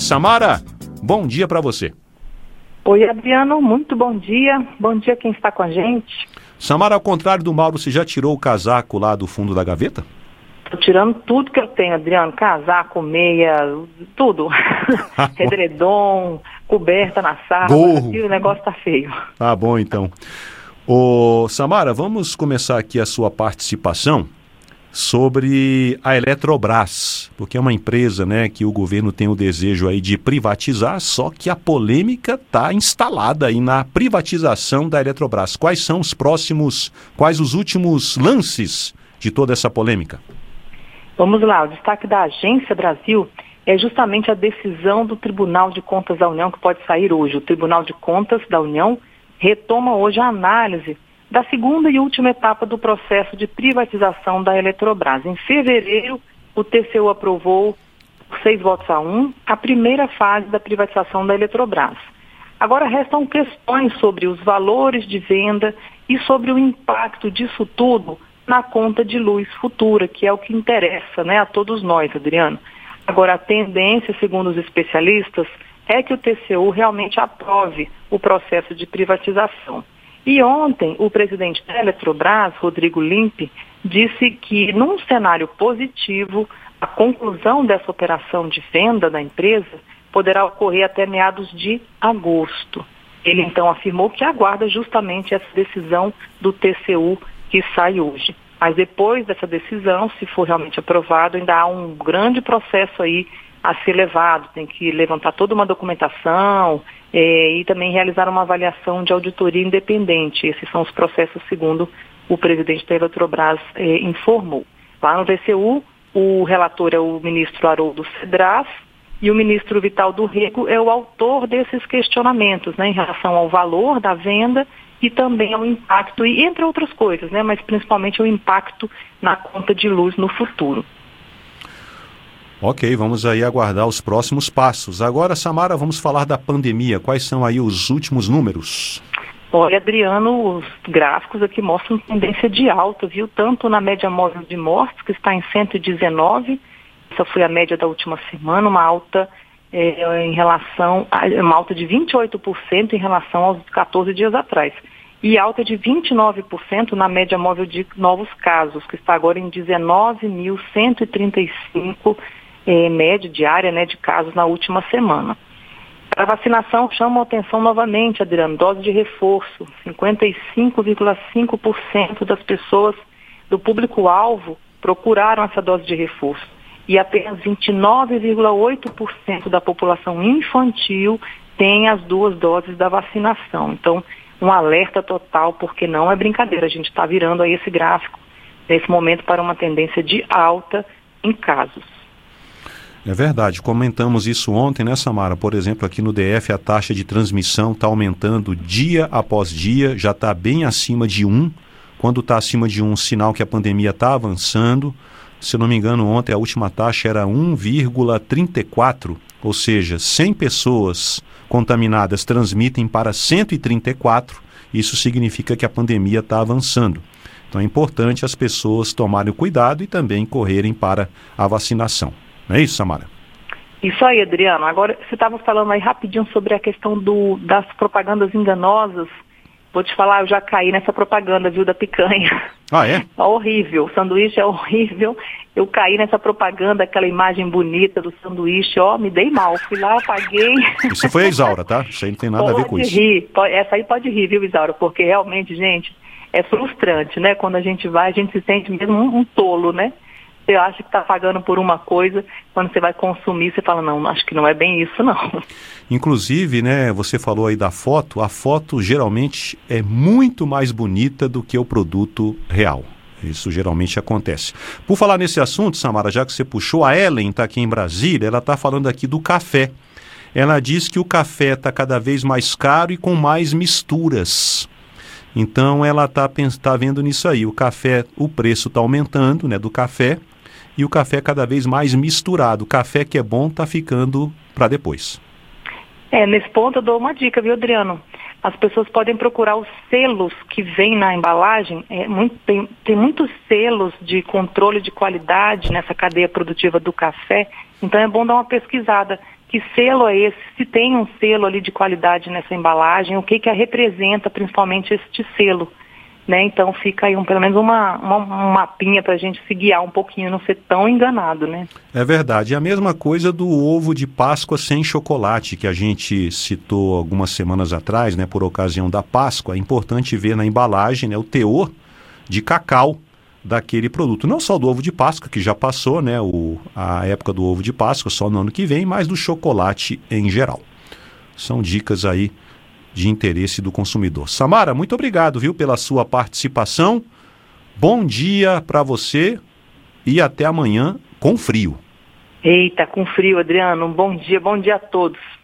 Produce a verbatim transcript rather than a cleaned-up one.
Samara, bom dia para você. Oi, Adriano, muito bom dia. Bom dia quem está com a gente. Samara, ao contrário do Mauro, você já tirou o casaco lá do fundo da gaveta? Estou tirando tudo que eu tenho, Adriano. Casaco, meia, tudo. Edredom, coberta na sala. Gorro. Aqui o negócio tá feio. Tá bom, então. Ô, Samara, vamos começar aqui a sua participação sobre a Eletrobras, porque é uma empresa, né, que o governo tem o desejo aí de privatizar, só que a polêmica está instalada aí na privatização da Eletrobras. Quais são os próximos, quais os últimos lances de toda essa polêmica? Vamos lá, o destaque da Agência Brasil é justamente a decisão do Tribunal de Contas da União que pode sair hoje. O Tribunal de Contas da União retoma hoje a análise da segunda e última etapa do processo de privatização da Eletrobras. Em fevereiro, o T C U aprovou, por seis votos a um, a primeira fase da privatização da Eletrobras. Agora restam questões sobre os valores de venda e sobre o impacto disso tudo na conta de luz futura, que é o que interessa, né, a todos nós, Adriano. Agora, a tendência, segundo os especialistas, é que o T C U realmente aprove o processo de privatização. E ontem, o presidente da Eletrobras, Rodrigo Limpe, disse que, num cenário positivo, a conclusão dessa operação de venda da empresa poderá ocorrer até meados de agosto. Ele, então, afirmou que aguarda justamente essa decisão do T C U que sai hoje. Mas depois dessa decisão, se for realmente aprovado, ainda há um grande processo aí a ser levado. Tem que levantar toda uma documentação eh, e também realizar uma avaliação de auditoria independente. Esses são os processos segundo o presidente da Eletrobras eh, informou. Lá no T C U, o relator é o ministro Haroldo Cedras e o ministro Vital do Rego é o autor desses questionamentos, né, em relação ao valor da venda e também ao impacto, e entre outras coisas, né, mas principalmente o impacto na conta de luz no futuro. Ok, vamos aí aguardar os próximos passos. Agora, Samara, vamos falar da pandemia. Quais são aí os últimos números? Olha, Adriano, os gráficos aqui mostram tendência de alta, viu? Tanto na média móvel de mortes, que está em cento e dezenove, essa foi a média da última semana, uma alta é, em relação a, uma alta de vinte e oito por cento em relação aos catorze dias atrás. E alta de vinte e nove por cento na média móvel de novos casos, que está agora em dezenove mil cento e trinta e cinco É, média diária, né, de casos na última semana. A vacinação chama a atenção novamente, Adriano, dose de reforço. cinquenta e cinco vírgula cinco por cento das pessoas do público-alvo procuraram essa dose de reforço. E apenas vinte e nove vírgula oito por cento da população infantil tem as duas doses da vacinação. Então, um alerta total, porque não é brincadeira. A gente está virando aí esse gráfico, nesse momento, para uma tendência de alta em casos. É verdade, comentamos isso ontem, né, Samara? Por exemplo, aqui no D F a taxa de transmissão está aumentando dia após dia, já está bem acima de um. Quando está acima de um, sinal que a pandemia está avançando. Se não me engano, ontem a última taxa era um vírgula trinta e quatro, ou seja, cem pessoas contaminadas transmitem para cento e trinta e quatro. Isso significa que a pandemia está avançando. Então é importante as pessoas tomarem o cuidado e também correrem para a vacinação. Não é isso, Samara? Isso aí, Adriano. Agora, você estava falando aí rapidinho sobre a questão do, das propagandas enganosas. Vou te falar, eu já caí nessa propaganda, viu, da picanha. Ah, é? É horrível, o sanduíche é horrível. Eu caí nessa propaganda, aquela imagem bonita do sanduíche, ó, me dei mal. Fui lá, paguei. Isso foi a Isaura, tá? Isso aí não tem nada pode a ver com isso. Rir. Essa aí pode rir, viu, Isaura? Porque realmente, gente, é frustrante, né? Quando a gente vai, a gente se sente mesmo um, um tolo, né? Você acha que está pagando por uma coisa, quando você vai consumir, você fala, não, acho que não é bem isso, não. Inclusive, né, você falou aí da foto, a foto geralmente é muito mais bonita do que o produto real. Isso geralmente acontece. Por falar nesse assunto, Samara, já que você puxou, a Ellen está aqui em Brasília, ela está falando aqui do café. Ela diz que o café está cada vez mais caro e com mais misturas. Então ela está tá vendo nisso aí, o café, o preço está aumentando, né, do café, e o café cada vez mais misturado. O café que é bom está ficando para depois. É, nesse ponto eu dou uma dica, viu, Adriano? as pessoas podem procurar os selos que vêm na embalagem. É muito, tem, tem muitos selos de controle de qualidade nessa cadeia produtiva do café, então é bom dar uma pesquisada. Que selo é esse? Se tem um selo ali de qualidade nessa embalagem, o que que representa principalmente este selo? Né? Então fica aí um, pelo menos uma, uma, um mapinha para a gente se guiar um pouquinho, não ser tão enganado, né? É verdade. É a mesma coisa do ovo de Páscoa sem chocolate, que a gente citou algumas semanas atrás, né, por ocasião da Páscoa. É importante ver na embalagem, né, o teor de cacau daquele produto. Não só do ovo de Páscoa, que já passou, né, o, a época do ovo de Páscoa, só no ano que vem, mas do chocolate em geral. São dicas aí de interesse do consumidor. Samara, muito obrigado, viu, pela sua participação. Bom dia para você e até amanhã com frio. Eita, com frio, Adriano. Um bom dia, bom dia a todos.